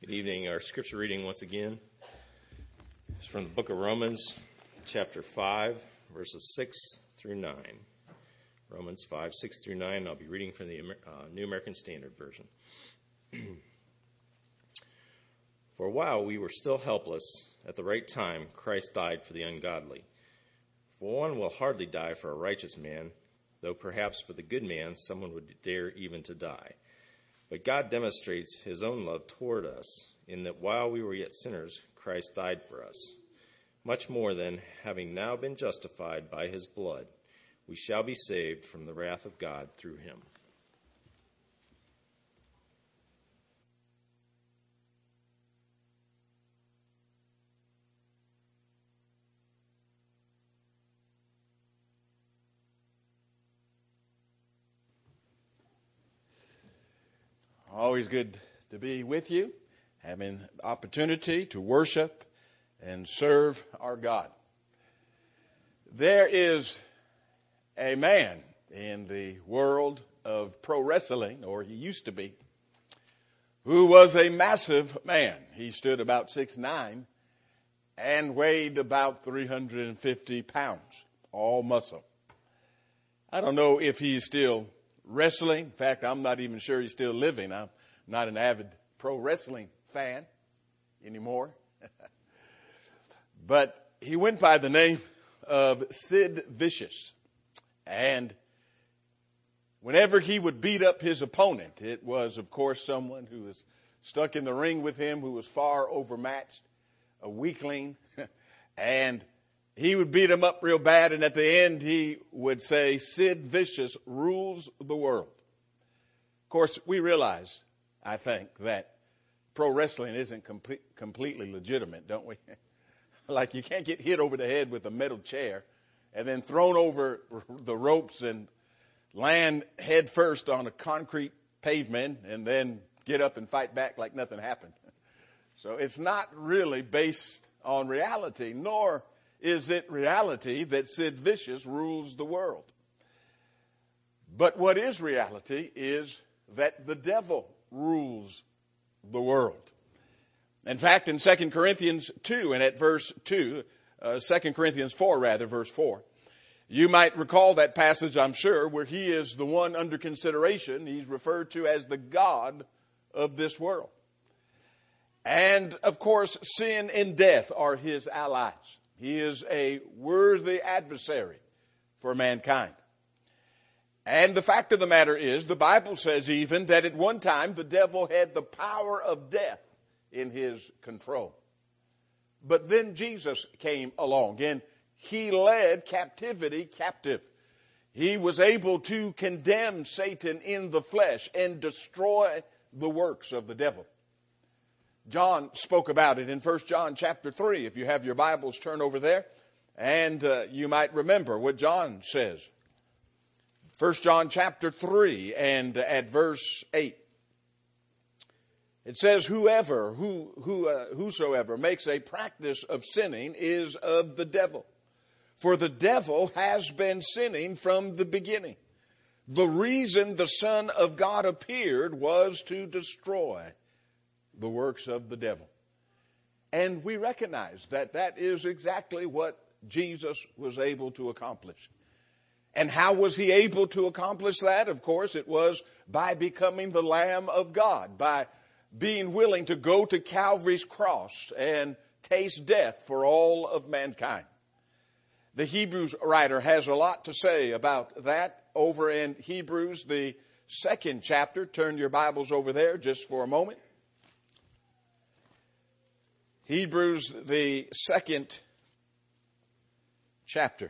Good evening. Our scripture reading once again is from the book of Romans, chapter 5, verses 6 through 9. Romans 5, 6 through 9. I'll be reading from the New American Standard Version. For while we were still helpless, at the right time, Christ died for the ungodly. For one will hardly die for a righteous man, though perhaps for the good man someone would dare even to die. But God demonstrates his own love toward us, in that while we were yet sinners, Christ died for us. Much more than, having now been justified by his blood, we shall be saved from the wrath of God through him. Always good to be with you, having the opportunity to worship and serve our God. There is a man in the world of pro wrestling, or he used to be, who was a massive man. He stood about 6'9" and weighed about 350 pounds, all muscle. I don't know if he's still wrestling. In fact, I'm not even sure he's still living. I'm not an avid pro wrestling fan anymore. But he went by the name of Sid Vicious. And whenever he would beat up his opponent, it was, of course, someone who was stuck in the ring with him, who was far overmatched, a weakling. And he would beat him up real bad, and at the end he would say, Sid Vicious rules the world. Of course, we realize, I think, that pro wrestling isn't completely legitimate, don't we? Like, you can't get hit over the head with a metal chair and then thrown over the ropes and land head first on a concrete pavement and then get up and fight back like nothing happened. So it's not really based on reality, nor is it reality that Sid Vicious rules the world. But what is reality is that the devil rules the world. In fact, in 2 Corinthians 2 and at verse 2, 2 Corinthians 4 rather, verse 4, you might recall that passage, I'm sure, where he is the one under consideration. He's referred to as the God of this world. And, of course, sin and death are his allies. He is a worthy adversary for mankind. And the fact of the matter is, the Bible says even that at one time the devil had the power of death in his control. But then Jesus came along and he led captivity captive. He was able to condemn Satan in the flesh and destroy the works of the devil. John spoke about it in 1 John chapter 3. If you have your Bibles, turn over there. And you might remember what John says. 1 John chapter 3 and at verse 8. It says, whosoever makes a practice of sinning is of the devil. For the devil has been sinning from the beginning. The reason the Son of God appeared was to destroy the works of the devil. And we recognize that that is exactly what Jesus was able to accomplish. And how was he able to accomplish that? Of course, it was by becoming the Lamb of God, by being willing to go to Calvary's cross and taste death for all of mankind. The Hebrews writer has a lot to say about that over in Hebrews, the 2nd chapter. Turn your Bibles over there just for a moment. Hebrews, the 2nd chapter.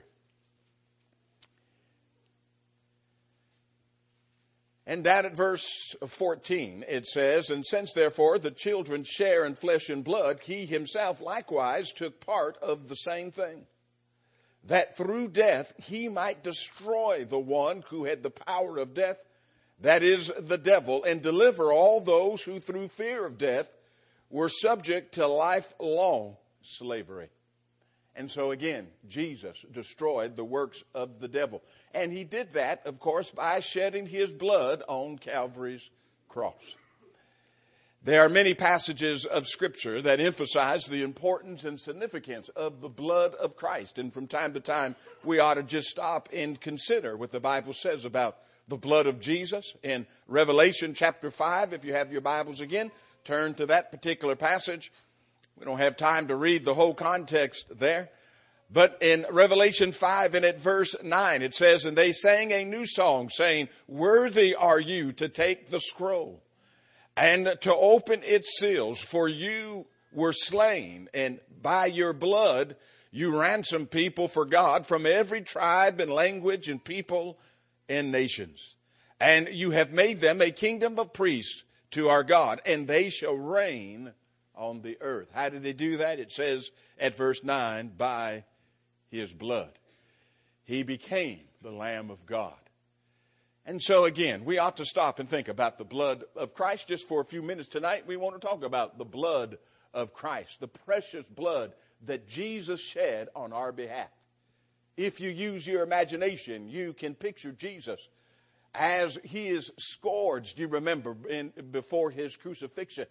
And down at verse 14, it says, and since therefore the children share in flesh and blood, he himself likewise took part of the same thing, that through death he might destroy the one who had the power of death, that is, the devil, and deliver all those who through fear of death were subject to lifelong slavery. And so again, Jesus destroyed the works of the devil. And he did that, of course, by shedding his blood on Calvary's cross. There are many passages of Scripture that emphasize the importance and significance of the blood of Christ. And from time to time, we ought to just stop and consider what the Bible says about the blood of Jesus. In Revelation chapter 5, if you have your Bibles again, turn to that particular passage. We don't have time to read the whole context there. But in Revelation 5 and at verse 9, it says, "And they sang a new song, saying, Worthy are you to take the scroll and to open its seals, for you were slain, and by your blood you ransomed people for God from every tribe and language and people and nations. And you have made them a kingdom of priests to our God, and they shall reign on the earth." How did they do that? It says at verse 9, by his blood. He became the Lamb of God. And so again, we ought to stop and think about the blood of Christ. Just for a few minutes tonight, we want to talk about the blood of Christ, the precious blood that Jesus shed on our behalf. If you use your imagination, you can picture Jesus as he is scourged, you remember, before his crucifixion.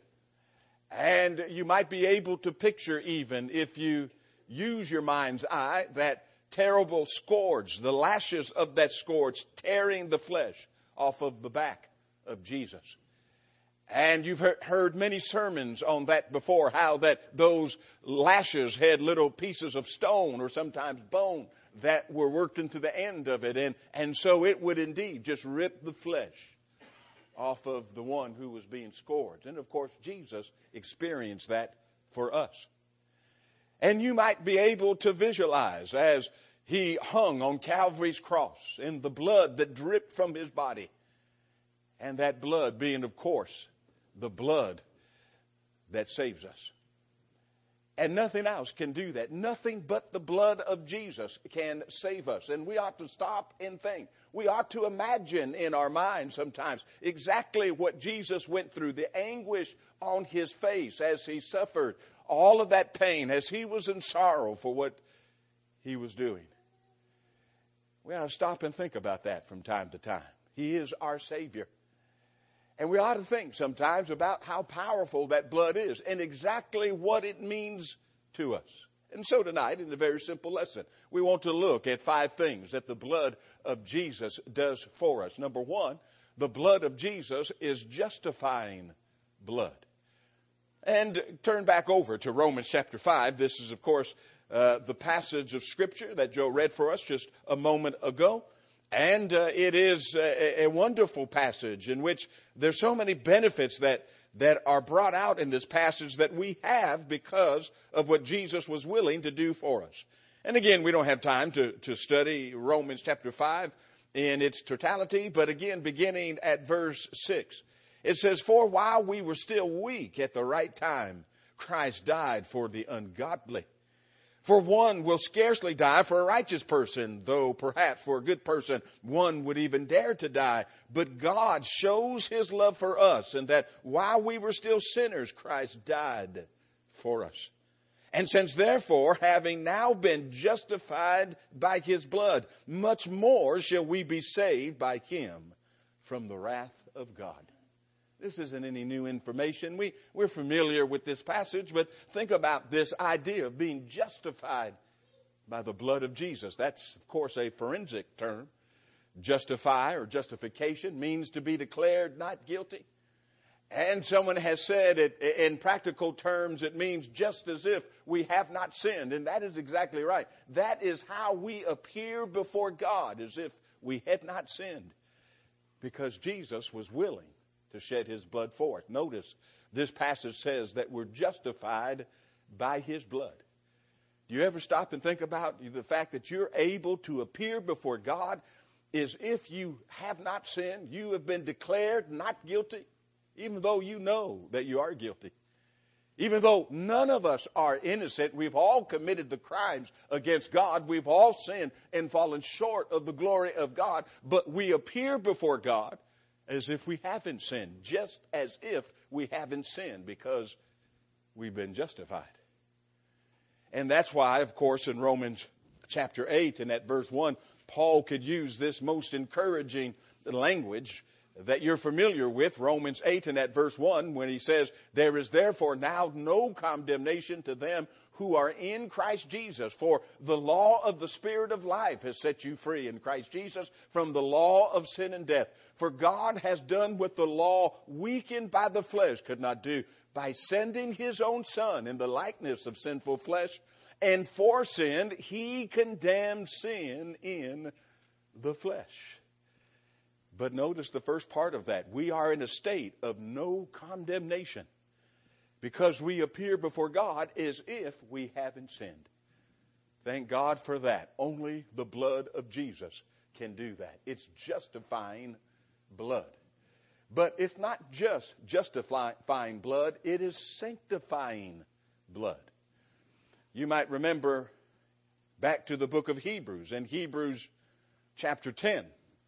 And you might be able to picture, even if you use your mind's eye, that terrible scourge, the lashes of that scourge tearing the flesh off of the back of Jesus. And you've heard many sermons on that before, how that those lashes had little pieces of stone or sometimes bone that were worked into the end of it. And so it would indeed just rip the flesh off of the one who was being scourged. And of course, Jesus experienced that for us. And you might be able to visualize as he hung on Calvary's cross in the blood that dripped from his body. And that blood being, of course, the blood that saves us. And nothing else can do that. Nothing but the blood of Jesus can save us. And we ought to stop and think. We ought to imagine in our minds sometimes exactly what Jesus went through, the anguish on his face as he suffered all of that pain, as he was in sorrow for what he was doing. We ought to stop and think about that from time to time. He is our Savior. And we ought to think sometimes about how powerful that blood is and exactly what it means to us. And so tonight, in a very simple lesson, we want to look at 5 things that the blood of Jesus does for us. Number 1, the blood of Jesus is justifying blood. And turn back over to Romans chapter 5. This is, of course, the passage of Scripture that Joe read for us just a moment ago. And it is a wonderful passage in which there's so many benefits that are brought out in this passage that we have because of what Jesus was willing to do for us. And again, we don't have time to study Romans chapter 5 in its totality, but again, beginning at verse 6. It says, "For while we were still weak at the right time, Christ died for the ungodly. For one will scarcely die for a righteous person, though perhaps for a good person one would even dare to die. But God shows his love for us, and that while we were still sinners, Christ died for us. And since therefore, having now been justified by his blood, much more shall we be saved by him from the wrath of God." This isn't any new information. We're familiar with this passage, but think about this idea of being justified by the blood of Jesus. That's, of course, a forensic term. Justify or justification means to be declared not guilty. And someone has said it in practical terms, it means just as if we have not sinned. And that is exactly right. That is how we appear before God, as if we had not sinned, because Jesus was willing to shed his blood for us. Notice this passage says that we're justified by his blood. Do you ever stop and think about the fact that you're able to appear before God as if you have not sinned? You have been declared not guilty, even though you know that you are guilty. Even though none of us are innocent, we've all committed the crimes against God. We've all sinned and fallen short of the glory of God. But we appear before God as if we haven't sinned, just as if we haven't sinned, because we've been justified. And that's why, of course, in Romans chapter 8 and at verse 1, Paul could use this most encouraging language that you're familiar with, Romans 8 and at verse 1, when he says, there is therefore now no condemnation to them who are in Christ Jesus, for the law of the Spirit of life has set you free in Christ Jesus from the law of sin and death. For God has done what the law, weakened by the flesh, could not do, by sending his own Son in the likeness of sinful flesh, and for sin, he condemned sin in the flesh. But notice the first part of that. We are in a state of no condemnation because we appear before God as if we haven't sinned. Thank God for that. Only the blood of Jesus can do that. It's justifying blood. But it's not just justifying blood, it is sanctifying blood. You might remember back to the book of Hebrews, in Hebrews chapter 10.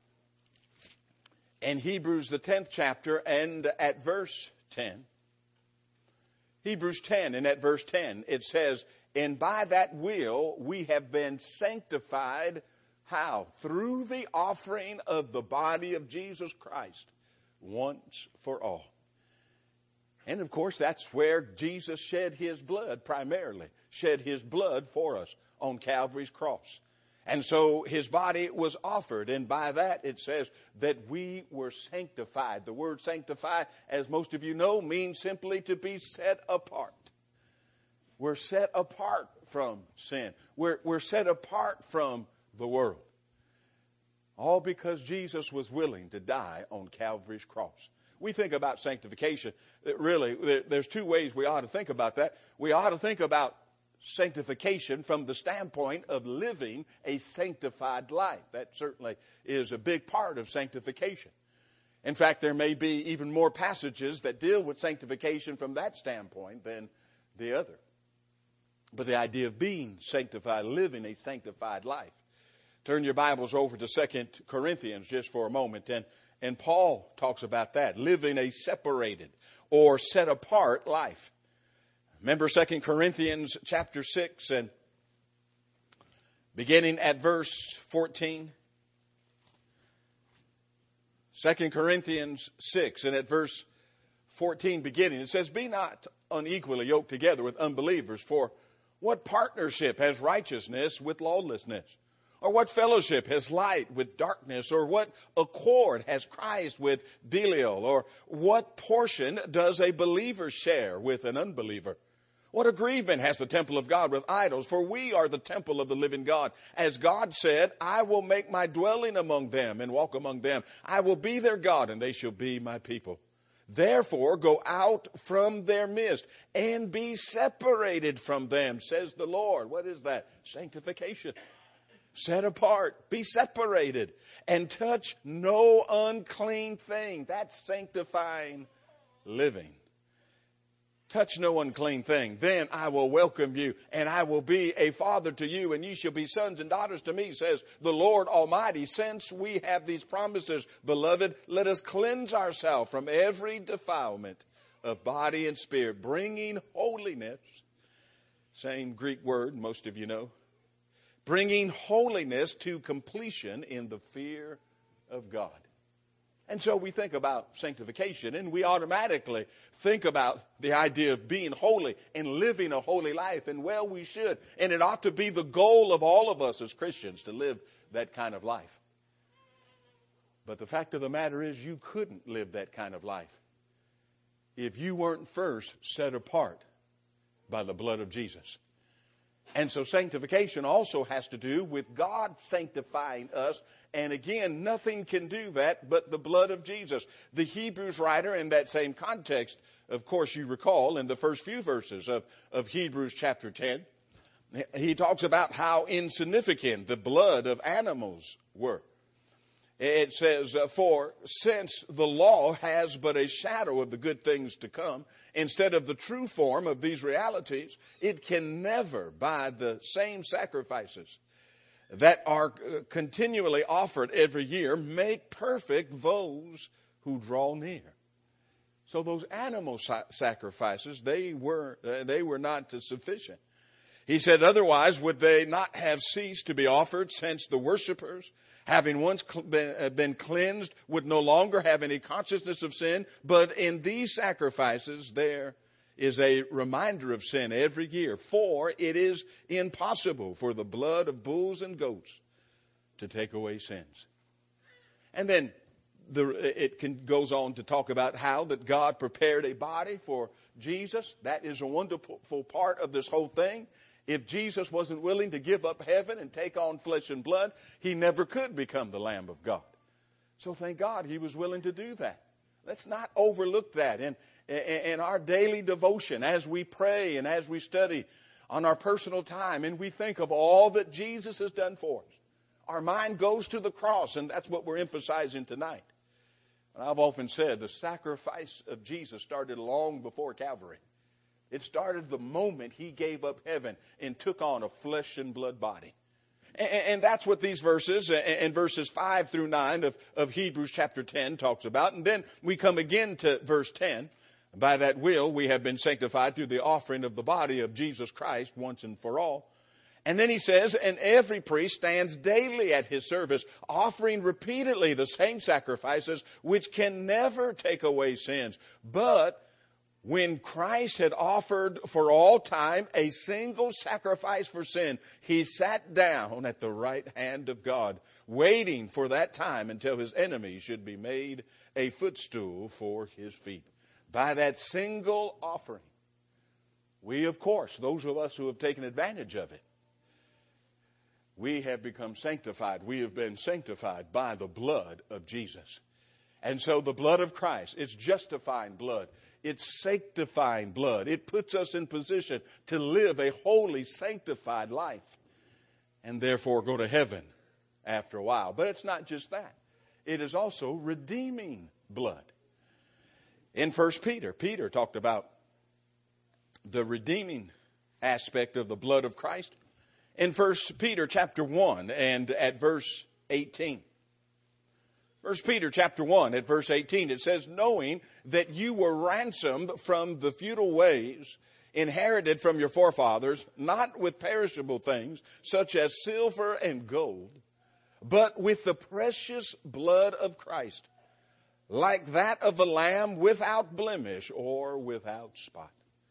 In Hebrews, the 10th chapter, and at verse 10, Hebrews 10 and at verse 10, it says, and by that will we have been sanctified, how? Through the offering of the body of Jesus Christ, once for all. And of course, that's where Jesus shed his blood, primarily, shed his blood for us on Calvary's cross. And so his body was offered, and by that it says that we were sanctified. The word sanctify, as most of you know, means simply to be set apart. We're set apart from sin. We're set apart from the world. All because Jesus was willing to die on Calvary's cross. We think about sanctification. Really, there's two ways we ought to think about that. We ought to think about sanctification from the standpoint of living a sanctified life. That certainly is a big part of sanctification. In fact, there may be even more passages that deal with sanctification from that standpoint than the other. But the idea of being sanctified, living a sanctified life. Turn your Bibles over to 2 Corinthians just for a moment, and Paul talks about that, living a separated or set apart life. Remember 2 Corinthians chapter 6 and beginning at verse 14. 2 Corinthians 6 and at verse 14 beginning, it says, be not unequally yoked together with unbelievers, for what partnership has righteousness with lawlessness? Or what fellowship has light with darkness? Or what accord has Christ with Belial? Or what portion does a believer share with an unbeliever? What agreement has the temple of God with idols? For we are the temple of the living God. As God said, I will make my dwelling among them and walk among them. I will be their God and they shall be my people. Therefore go out from their midst and be separated from them, says the Lord. What is that? Sanctification. Set apart, be separated, and touch no unclean thing. That's sanctifying living. Touch no unclean thing. Then I will welcome you, and I will be a father to you, and ye shall be sons and daughters to me, says the Lord Almighty. Since we have these promises, beloved, let us cleanse ourselves from every defilement of body and spirit, bringing holiness, same Greek word most of you know, bringing holiness to completion in the fear of God. And so we think about sanctification, and we automatically think about the idea of being holy and living a holy life. And well, we should. And it ought to be the goal of all of us as Christians to live that kind of life. But the fact of the matter is you couldn't live that kind of life if you weren't first set apart by the blood of Jesus. And so sanctification also has to do with God sanctifying us. And again, nothing can do that but the blood of Jesus. The Hebrews writer in that same context, of course you recall in the first few verses of Hebrews chapter 10, he talks about how insignificant the blood of animals were. It says, for since the law has but a shadow of the good things to come, instead of the true form of these realities, it can never, by the same sacrifices that are continually offered every year, make perfect those who draw near. So those animal sacrifices, they were not sufficient. He said, otherwise would they not have ceased to be offered, since the worshipers having once been cleansed, would no longer have any consciousness of sin. But in these sacrifices, there is a reminder of sin every year. For it is impossible for the blood of bulls and goats to take away sins. And then goes on to talk about how that God prepared a body for Jesus. That is a wonderful part of this whole thing. If Jesus wasn't willing to give up heaven and take on flesh and blood, he never could become the Lamb of God. So thank God he was willing to do that. Let's not overlook that in our daily devotion as we pray and as we study on our personal time and we think of all that Jesus has done for us. Our mind goes to the cross, and that's what we're emphasizing tonight. And I've often said the sacrifice of Jesus started long before Calvary. It started the moment he gave up heaven and took on a flesh and blood body. And that's what these verses, and verses 5 through 9 of Hebrews chapter 10 talks about. And then we come again to verse 10. By that will we have been sanctified through the offering of the body of Jesus Christ once and for all. And then he says, and every priest stands daily at his service, offering repeatedly the same sacrifices, which can never take away sins. But when Christ had offered for all time a single sacrifice for sin, he sat down at the right hand of God, waiting for that time until his enemies should be made a footstool for his feet. By that single offering, we, of course, those of us who have taken advantage of it, we have become sanctified. We have been sanctified by the blood of Jesus. And so the blood of Christ, it's justifying blood. It's sanctifying blood. It puts us in position to live a holy, sanctified life and therefore go to heaven after a while. But it's not just that. It is also redeeming blood. In 1 Peter, Peter talked about the redeeming aspect of the blood of Christ. In 1 Peter chapter 1 and at verse 18. 1 Peter chapter 1 at verse 18, it says, knowing that you were ransomed from the futile ways inherited from your forefathers, not with perishable things, such as silver and gold, but with the precious blood of Christ, like that of a lamb without blemish or without spot.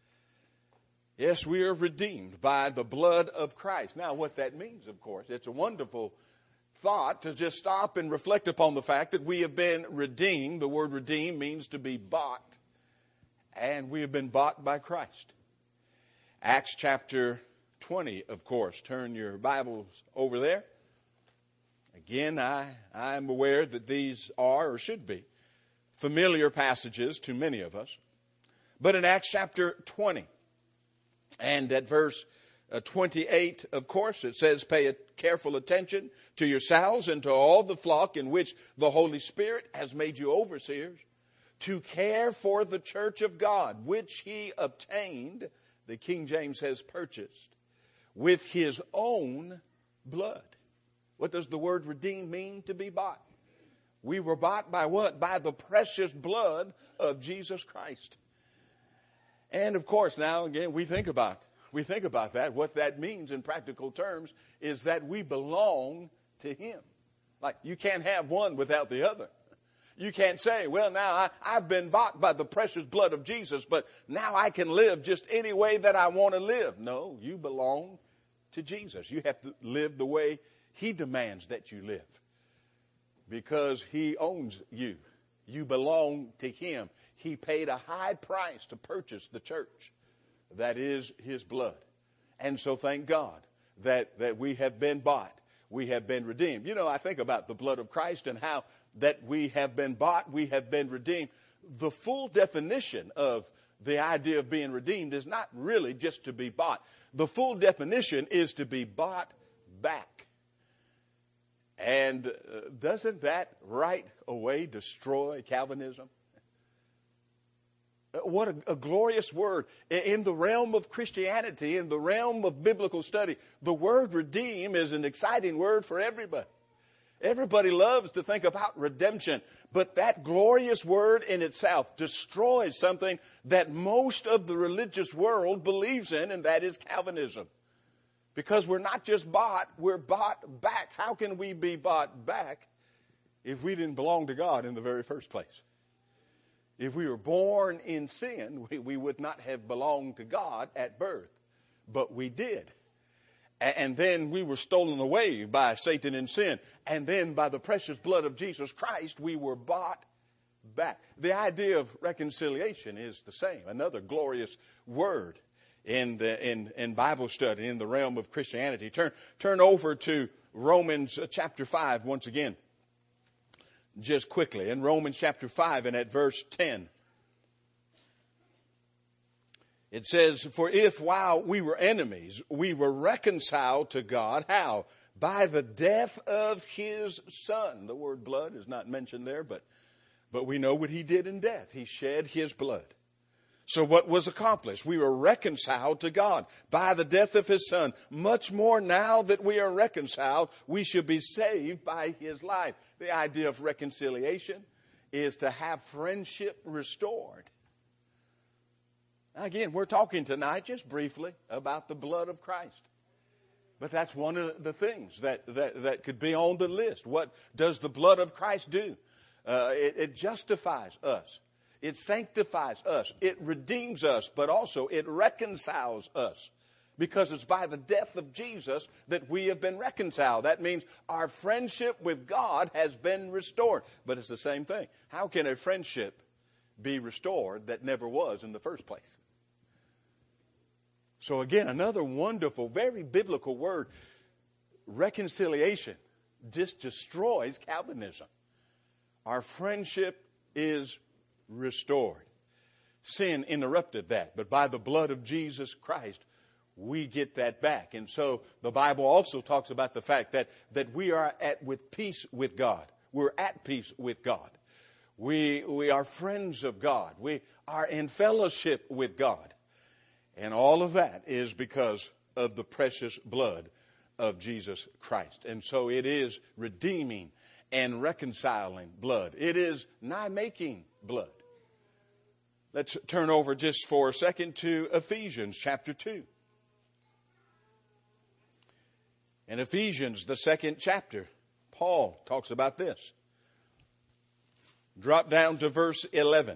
Yes, we are redeemed by the blood of Christ. Now, what that means, of course, it's a wonderful thought to just stop and reflect upon the fact that we have been redeemed. The word redeemed means to be bought, and we have been bought by Christ. Acts chapter 20, of course. Turn your Bibles over there. Again, I'm aware that these are, or should be, familiar passages to many of us. But in Acts chapter 20, and at verse 28, of course, it says, pay careful attention to yourselves and to all the flock in which the Holy Spirit has made you overseers, to care for the church of God, which he obtained, the King James says purchased, with his own blood. What does the word redeemed mean? To be bought. We were bought by what? By the precious blood of Jesus Christ. And of course, now again, we think about that. What that means in practical terms is that we belong to him. Like, you can't have one without the other. You can't say, well, now I've been bought by the precious blood of Jesus, but now I can live just any way that I want to live. No, you belong to Jesus. You have to live the way he demands that you live, because he owns you. You belong to him. He paid a high price to purchase the church. That is his blood. And so thank God that we have been bought. We have been redeemed. You know, I think about the blood of Christ and how that we have been bought, we have been redeemed. The full definition of the idea of being redeemed is not really just to be bought. The full definition is to be bought back. And doesn't that right away destroy Calvinism? What a glorious word. In the realm of Christianity, in the realm of biblical study, the word redeem is an exciting word for everybody. Everybody loves to think about redemption, but that glorious word in itself destroys something that most of the religious world believes in, and that is Calvinism. Because we're not just bought, we're bought back. How can we be bought back if we didn't belong to God in the very first place? If we were born in sin, we would not have belonged to God at birth. But we did. And then we were stolen away by Satan and sin. And then by the precious blood of Jesus Christ, we were bought back. The idea of reconciliation is the same. Another glorious word in Bible study, in the realm of Christianity. Turn over to Romans chapter 5 once again. Just quickly. In Romans chapter 5 and at verse 10. It says, for if while we were enemies, we were reconciled to God, how? By the death of his Son. The word blood is not mentioned there, but we know what he did in death. He shed his blood. So what was accomplished? We were reconciled to God by the death of his Son. Much more now that we are reconciled, we should be saved by his life. The idea of reconciliation is to have friendship restored. Now again, we're talking tonight just briefly about the blood of Christ. But that's one of the things that could be on the list. What does the blood of Christ do? It justifies us. It sanctifies us. It redeems us, but also it reconciles us. Because it's by the death of Jesus that we have been reconciled. That means our friendship with God has been restored. But it's the same thing. How can a friendship be restored that never was in the first place? So again, another wonderful, very biblical word. Reconciliation just destroys Calvinism. Our friendship is restored. Sin interrupted that, but by the blood of Jesus Christ, we get that back. And so the Bible also talks about the fact that we are with peace with God. We're at peace with God. We are friends of God. We are in fellowship with God. And all of that is because of the precious blood of Jesus Christ. And so it is redeeming and reconciling blood. It is nigh-making blood. Let's turn over just for a second to Ephesians chapter 2. In Ephesians, the second chapter, Paul talks about this. Drop down to verse 11.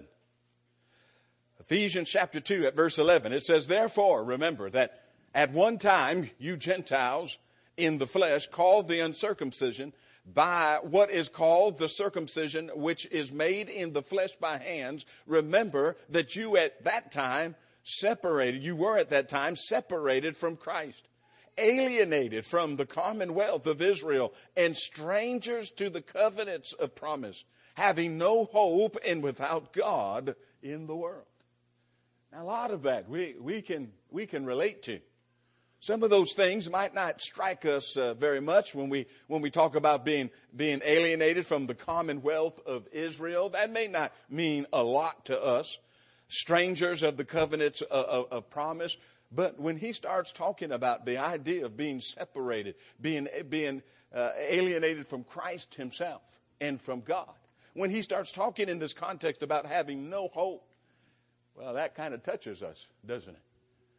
Ephesians chapter 2 at verse 11. It says, therefore, remember that at one time you Gentiles in the flesh called the uncircumcision by what is called the circumcision which is made in the flesh by hands. Remember that you were at that time separated from Christ, alienated from the commonwealth of Israel, and strangers to the covenants of promise, having no hope and without God in the world. Now, a lot of that we can relate to. Some of those things might not strike us very much when we talk about being alienated from the commonwealth of Israel. That may not mean a lot to us. Strangers of the covenants of promise. But when he starts talking about the idea of being separated, being alienated from Christ himself and from God, when he starts talking in this context about having no hope, well, that kind of touches us, doesn't it?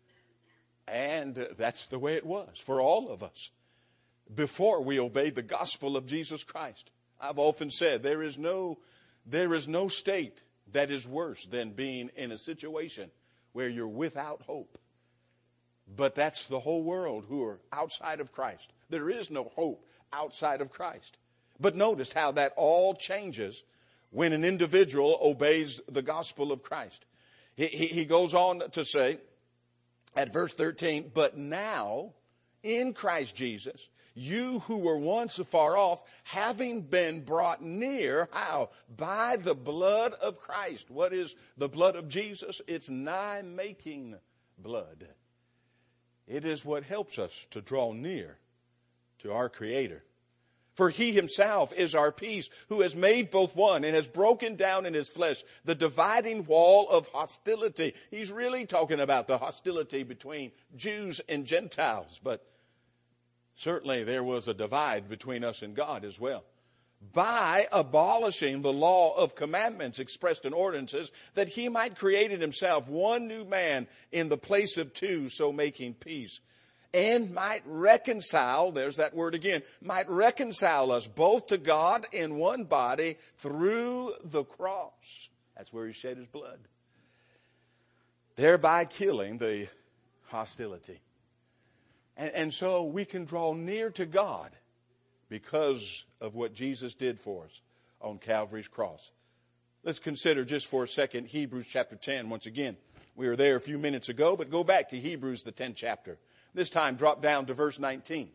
And that's the way it was for all of us before we obeyed the gospel of Jesus Christ. I've often said there is no state that is worse than being in a situation where you're without hope. But that's the whole world who are outside of Christ. There is no hope outside of Christ. But notice how that all changes when an individual obeys the gospel of Christ. He goes on to say at verse 13, but now in Christ Jesus, you who were once afar off, having been brought near, how? By the blood of Christ. What is the blood of Jesus? It's nigh-making blood. It is what helps us to draw near to our Creator. For he himself is our peace, who has made both one and has broken down in his flesh the dividing wall of hostility. He's really talking about the hostility between Jews and Gentiles. But certainly there was a divide between us and God as well. By abolishing the law of commandments expressed in ordinances, that he might create in himself one new man in the place of two, so making peace. and might reconcile, there's that word again, might reconcile us both to God in one body through the cross. That's where he shed his blood, thereby killing the hostility. And so we can draw near to God because of what Jesus did for us on Calvary's cross. Let's consider just for a second Hebrews chapter 10 once again. We were there a few minutes ago, but go back to Hebrews, the 10th chapter. This time drop down to verse 19.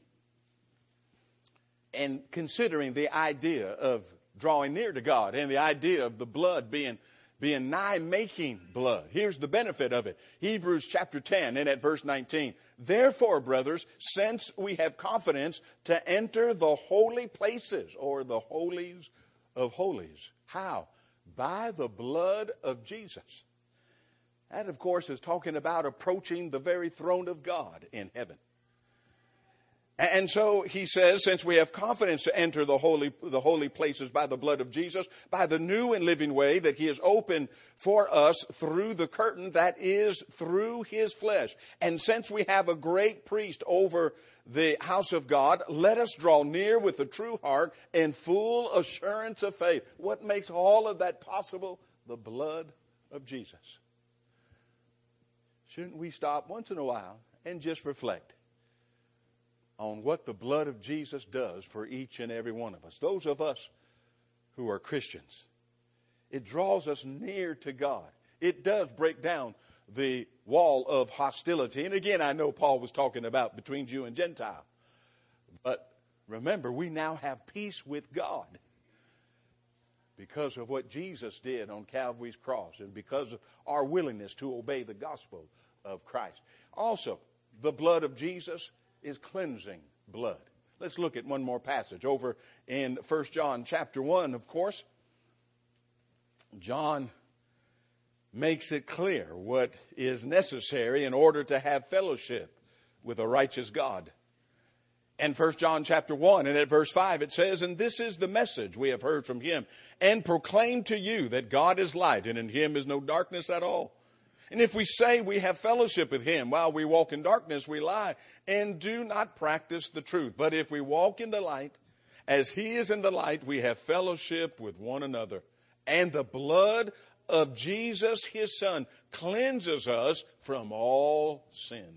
And considering the idea of drawing near to God and the idea of the blood being nigh making blood. Here's the benefit of it. Hebrews chapter 10 and at verse 19. Therefore, brothers, since we have confidence to enter the holy places or the holies of holies. How? By the blood of Jesus. That, of course, is talking about approaching the very throne of God in heaven. And so he says, since we have confidence to enter the holy places by the blood of Jesus, by the new and living way that he has opened for us through the curtain that is through his flesh. And since we have a great priest over the house of God, let us draw near with a true heart and full assurance of faith. What makes all of that possible? The blood of Jesus. Shouldn't we stop once in a while and just reflect on what the blood of Jesus does for each and every one of us? Those of us who are Christians. It draws us near to God. It does break down the wall of hostility. And again, I know Paul was talking about between Jew and Gentile. But remember, we now have peace with God because of what Jesus did on Calvary's cross and because of our willingness to obey the gospel of Christ. Also, the blood of Jesus is cleansing blood. Let's look at one more passage over in 1 John chapter 1, of course. John makes it clear what is necessary in order to have fellowship with a righteous God. And 1 John chapter 1 and at verse 5 it says, and this is the message we have heard from him and proclaim to you that God is light and in him is no darkness at all. And if we say we have fellowship with him while we walk in darkness, we lie and do not practice the truth. But if we walk in the light, as he is in the light, we have fellowship with one another. And the blood of Jesus, his son, cleanses us from all sin.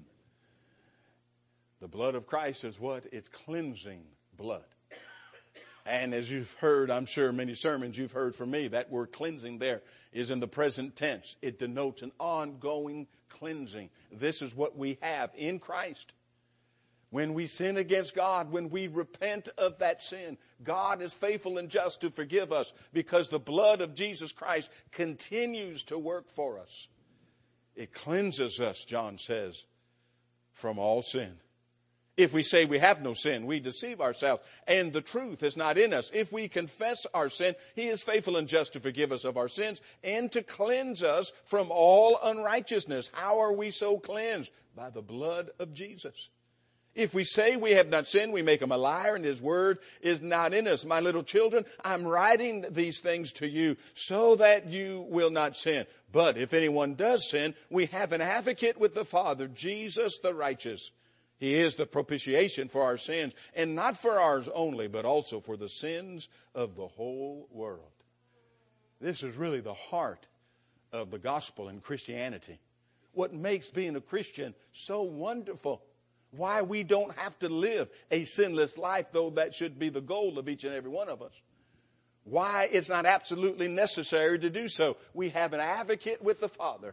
The blood of Christ is what? It's cleansing blood. And as you've heard, I'm sure many sermons you've heard from me, that word cleansing there is in the present tense. It denotes an ongoing cleansing. This is what we have in Christ. When we sin against God, when we repent of that sin, God is faithful and just to forgive us because the blood of Jesus Christ continues to work for us. It cleanses us, John says, from all sin. If we say we have no sin, we deceive ourselves, and the truth is not in us. If we confess our sin, he is faithful and just to forgive us of our sins and to cleanse us from all unrighteousness. How are we so cleansed? By the blood of Jesus. If we say we have not sinned, we make him a liar, and his word is not in us. My little children, I'm writing these things to you so that you will not sin. But if anyone does sin, we have an advocate with the Father, Jesus the righteous. He is the propitiation for our sins, and not for ours only, but also for the sins of the whole world. This is really the heart of the gospel and Christianity. What makes being a Christian so wonderful. Why we don't have to live a sinless life, though that should be the goal of each and every one of us. Why it's not absolutely necessary to do so. We have an advocate with the Father,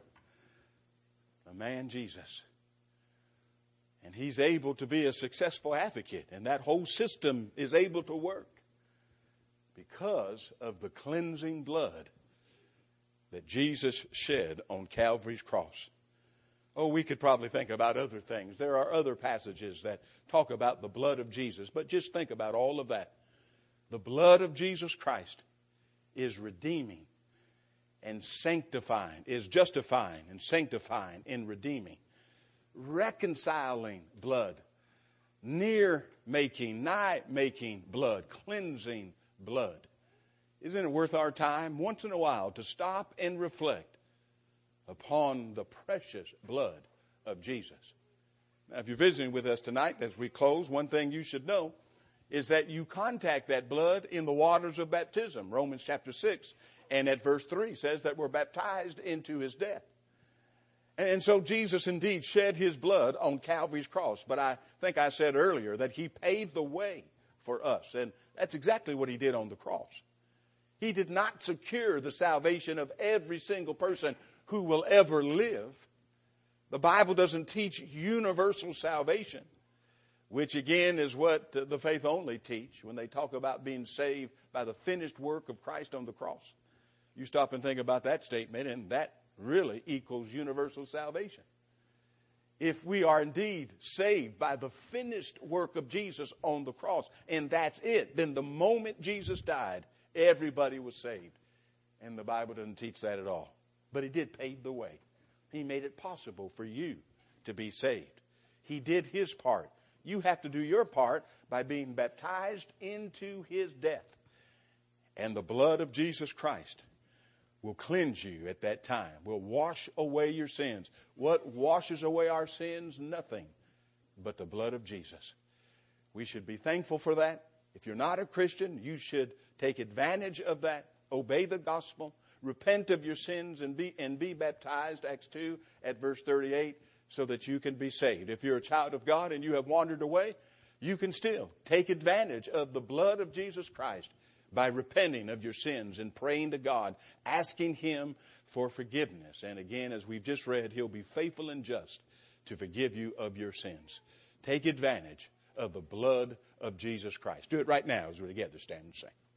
the man Jesus. And he's able to be a successful advocate. And that whole system is able to work because of the cleansing blood that Jesus shed on Calvary's cross. Oh, we could probably think about other things. There are other passages that talk about the blood of Jesus. But just think about all of that. The blood of Jesus Christ is redeeming and sanctifying, is justifying and sanctifying and redeeming. Reconciling blood, near making, nigh making blood, cleansing blood. Isn't it worth our time once in a while to stop and reflect upon the precious blood of Jesus? Now, if you're visiting with us tonight, as we close, one thing you should know is that you contact that blood in the waters of baptism. Romans chapter 6 and at verse 3 says that we're baptized into his death. And so Jesus indeed shed his blood on Calvary's cross. But I think I said earlier that he paved the way for us. And that's exactly what he did on the cross. He did not secure the salvation of every single person who will ever live. The Bible doesn't teach universal salvation, which again is what the faith only teach when they talk about being saved by the finished work of Christ on the cross. You stop and think about that statement, and that really equals universal salvation. If we are indeed saved by the finished work of Jesus on the cross, and that's it, then the moment Jesus died, everybody was saved. And the Bible doesn't teach that at all. But he did pave the way. He made it possible for you to be saved. He did his part. You have to do your part by being baptized into his death. And the blood of Jesus Christ will cleanse you at that time, will wash away your sins. What washes away our sins? Nothing but the blood of Jesus. We should be thankful for that. If you're not a Christian, you should take advantage of that. Obey the gospel. Repent of your sins and be baptized, Acts 2 at verse 38, so that you can be saved. If you're a child of God and you have wandered away, you can still take advantage of the blood of Jesus Christ by repenting of your sins and praying to God, asking him for forgiveness. And again, as we've just read, he'll be faithful and just to forgive you of your sins. Take advantage of the blood of Jesus Christ. Do it right now as we together stand and sing.